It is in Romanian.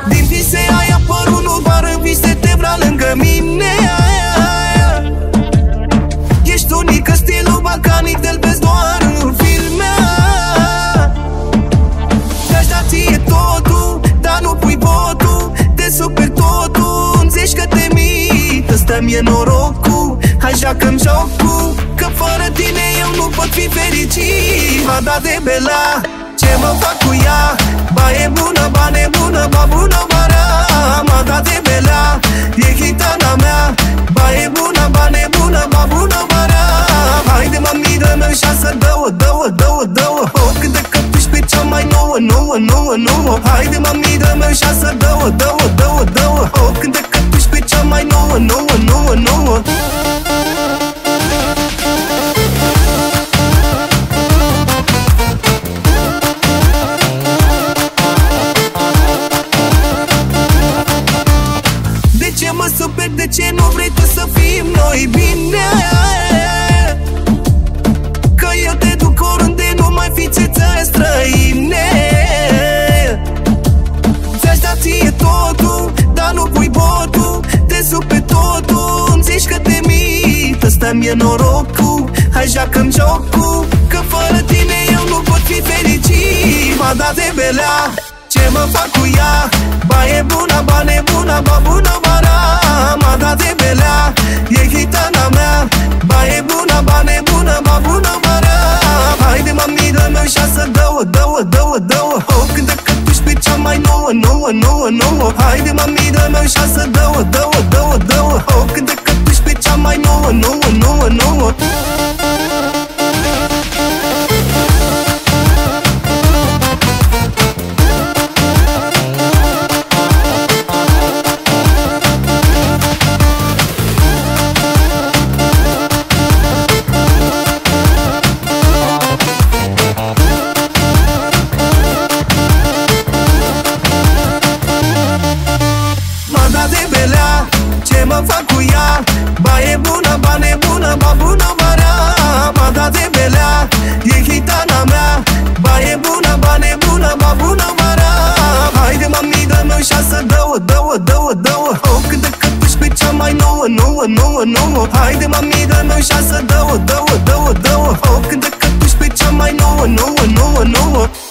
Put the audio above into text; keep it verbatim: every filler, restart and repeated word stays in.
Din vise ai apărut, nu doar în vise, te vrea lângă mine. Ești unică, stilul bacanii, te-l vezi doar în filme. Te-aș da ție totul, dar nu pui votul. Te super totul, îmi zici că te mit. Ăsta mi-e norocul, hai joacă-mi jocul, că fără tine eu nu pot fi fericit. M-a dat de bela, ce mă fac cu ea? Ba e bună, ba nebună, ba bună, ba rea. M-a dat de bela, e hitana mea. Ba e bună, ba nebună, ba bună, ba rea. Haide mami, dă-mi șansă, dă-o, dă-o, dă-o, dă-o. O câte căpuși pe cea mai nouă, nouă, nouă, nouă. Haide mami, dă-mi șansă, dă-o, dă-o, dă-o, dă-o. O câte căpuși pe cea mai nouă, nouă, nouă, nouă. Ce mă super, de ce nu vrei tu să fim noi bine? Că eu te duc oriunde, nu mai fi țețe străine. Ți-aș da ție totul, dar nu pui botul. Te super totul, îmi zici că te mit. Ăsta mi-e norocul, hai joacă-mi jocul, că fără tine eu nu pot fi fericit. M-a dat de belea, ce mă fac cu ea? Ba e bună, ba nebună, ba bună, ba rea. M-a dat de belea, e hitana mea. Ba e bună, ba nebună, ba bună, ba rea. Haide mami, dă-mi o șansă, dă-o, dă-o, dă-o, dă-o. O cântă cătuși pe cea mai nouă, nouă, nouă, nouă. Haide mami, dă-mi o șansă, dă-o, dă-o, dă-o, dă-o. O cântă cătuși pe cea mai nouă, nouă, nouă, nouă. Ce mă fac cu ea? Ba e bună, ba nebună, ba bună, ba rea. M-a dat de belea, e hitana mea. Ba e bună, ba nebună, ba bună, ba rea. Haide mami, dă-mi o șansă, dă-o, dă-o, dă-o, dă-o. O cântă cătuși pe cea mai nouă, nouă, nouă, nouă. Haide mami, dă-mi o șansă, dă-o, dă-o, dă-o, dă-o. O cântă cătuși pe cea mai nouă, nouă, nouă, nouă.